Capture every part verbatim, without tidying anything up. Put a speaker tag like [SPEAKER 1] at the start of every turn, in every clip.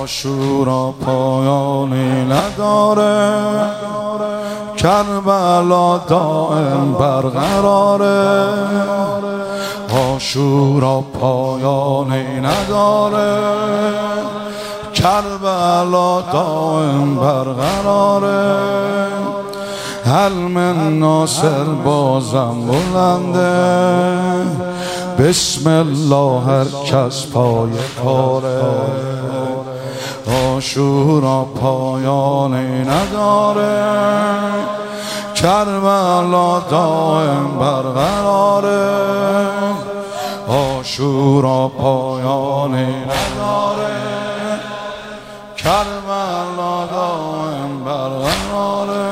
[SPEAKER 1] عاشورا پایانی نداره، کربلا دائم برقراره. عاشورا پایانی نداره، کربلا دائم برقراره. حلم ناصر بازم بلنده، بسم الله هر کس پای کاره. عاشورا پایانی نداره، کربلا دائم برقراره. عاشورا پایانی نداره، کربلا دائم برقراره.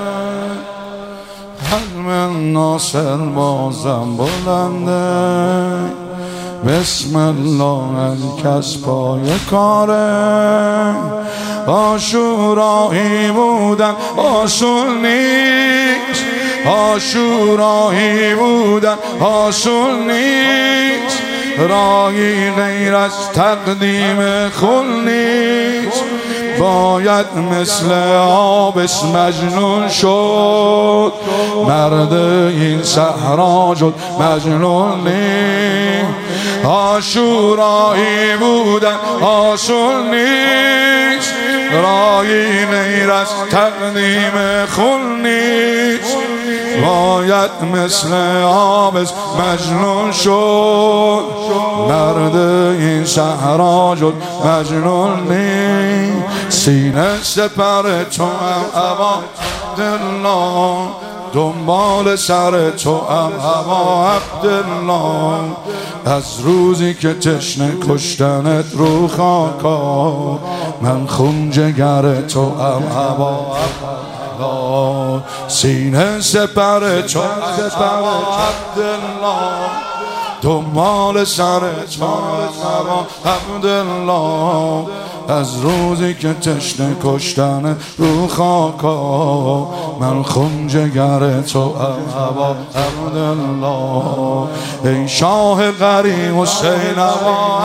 [SPEAKER 1] حلم ناصر بازم بلنده، بسم الله هر کس پای کاره. عاشورایی بودن آسون نیست، عاشورایی بودن آسون نیست. راهی غیر از تقدیم خون نیست، باید مثل آبس مجنون شد. مرد این صحرا شد مجنون نیست. عاشورایی بودن آسون نیست، راهی غیر از تقدیم خون نیست. باید مثل آبس مجنون شد. مرد این صحرا شد مجنون نیست. سینه سپر تو هم هوا عبدالله، دنبال سر تو هم هوا عبدالله. از روزی که تشنه کشتنت رو خاکا، من خون جگر تو هم هوا عبدالله. سینه سپر تو هم عبدالله، دنبال سر تو هم عبدالله. از روزی که تشنه کشتن رو خاکا، من خون جگر تو هم هوا عبدالله. ای شاه غری حسین آقا،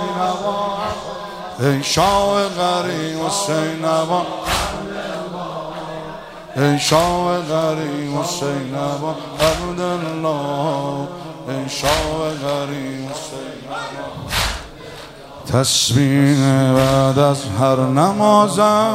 [SPEAKER 1] ای شاه غری حسین آقا، ای شاه غری حسین آقا عبدالله. ای شاه غری حسین آقا. تسبیح بعد از هر نمازم،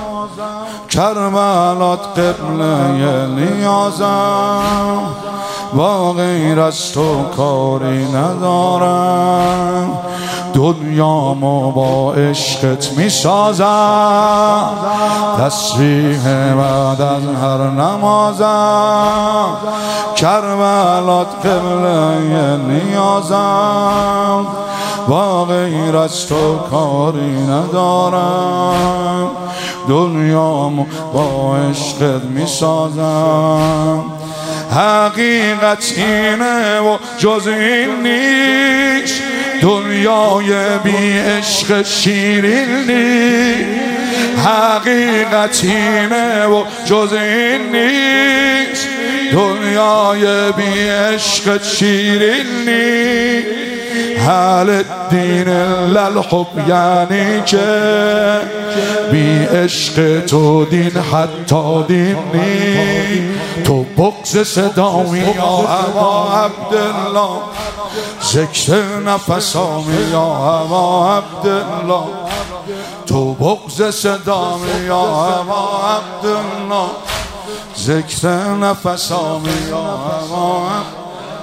[SPEAKER 1] کربلات قبله نیازم. با غیر از تو کاری ندارم، دنیامو با عشقت می سازم. تسبیح بعد از هر نمازم، کربلات قبله نیازم. با غیر از تو کاری ندارم، دنیامو با عشقت می سازم. حقیقت اینه و جز این نیست، دنیای بی عشق شیرین نیست. حقیقت اینه و جز این نیست، دنیای بی عشق شیرین نیست. حال الدین للحب یعنی که بی عشق تو دین حتی دین نی. تو بغض صدامی یا هوا عبدالله، ذکر نفسامی یا هوا عبدالله. تو بغض صدامی یا هوا عبدالله، ذکر نفسامی یا هوا عبدالله.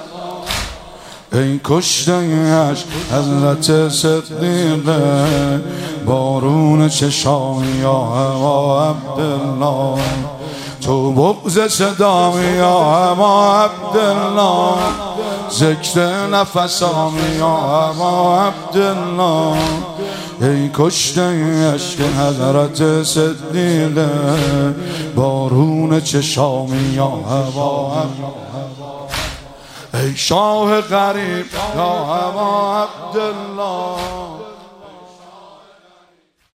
[SPEAKER 1] ای کشته عشق حضرت صدیقه، بارون چشامی یا هوا عبدالله. تو بغض صدامی یا هوا عبدالله، ذکر نفسامی یا هوا عبدالله. ای کشته عشق حضرت صدیقه، بارون چشامی یا هوا عبدالله. ای شاه غریب یا هوا عبدالله.